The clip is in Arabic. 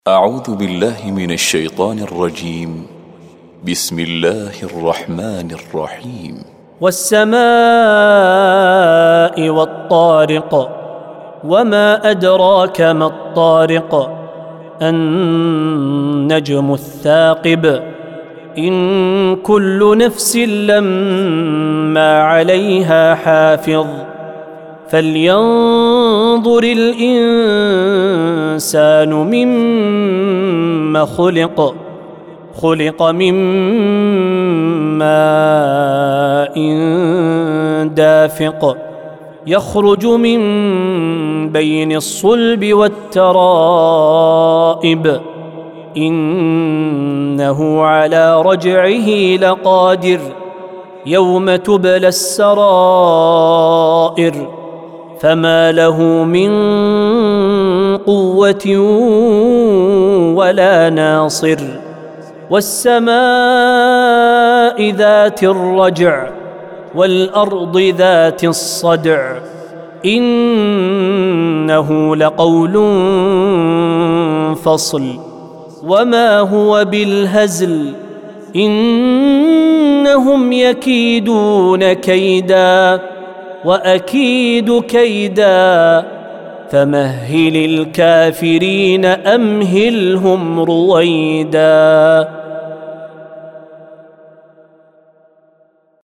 أعوذ بالله من الشيطان الرجيم. بسم الله الرحمن الرحيم. والسماء والطارق وما أدراك ما الطارق النجم الثاقب إن كل نفس لما عليها حافظ فلينظر الإنسان مما خلق من ماء دافق يخرج من بين الصلب والترائب إنه على رجعه لقادر يوم تبلى السرائر فما له من قوة ولا ناصر والسماء ذات الرجع والأرض ذات الصدع إنه لقول فصل وما هو بالهزل إنهم يكيدون كيدا وأكيد كيدا فمهل الكافرين أمهلهم رويدا.